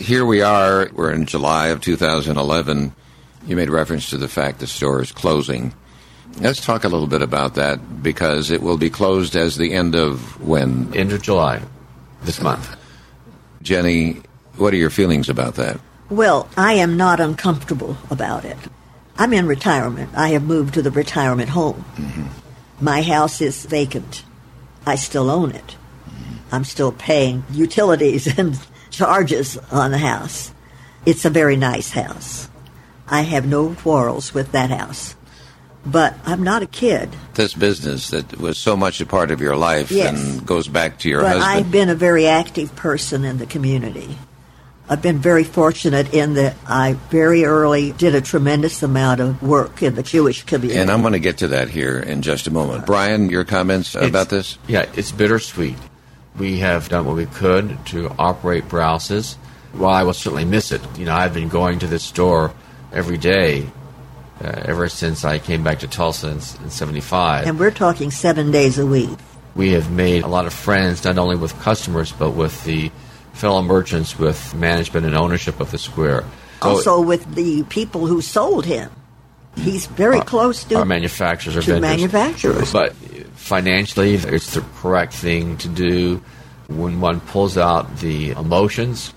here we are. We're in July of 2011. You made reference to the fact the store is closing. Let's talk a little bit about that, because it will be closed as the end of when? End of July, this month. Jenny, what are your feelings about that? Well, I am not uncomfortable about it. I'm in retirement. I have moved to the retirement home. Mm-hmm. My house is vacant. I still own it. Mm-hmm. I'm still paying utilities and charges on the house. It's a very nice house. I have no quarrels with that house. But I'm not a kid. This business that was so much a part of your life, yes, and goes back to your but husband. I've been a very active person in the community. I've been very fortunate in that I very early did a tremendous amount of work in the Jewish community. And I'm going to get to that here in just a moment. Brian, your comments about this? Yeah, it's bittersweet. We have done what we could to operate Brouses. While I will certainly miss it, I've been going to this store every day ever since I came back to Tulsa in 75. And we're talking 7 days a week. We have made a lot of friends, not only with customers, but with the fellow merchants, with management and ownership of the square. Also with the people who sold him. He's very close to our manufacturers or vendors. Manufacturers. But financially, it's the correct thing to do. When one pulls out the emotions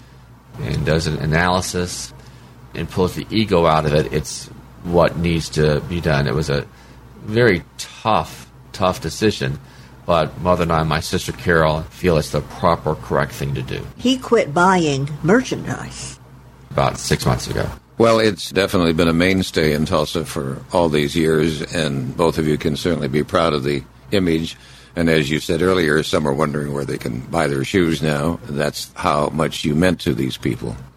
and does an analysis and pulls the ego out of it, it's what needs to be done. It was a very tough decision, but Mother and I, my sister Carol, feel it's the proper, correct thing to do. He quit buying merchandise about 6 months ago. Well, it's definitely been a mainstay in Tulsa for all these years, and both of you can certainly be proud of the image. And as you said earlier, some are wondering where they can buy their shoes now. That's how much you meant to these people.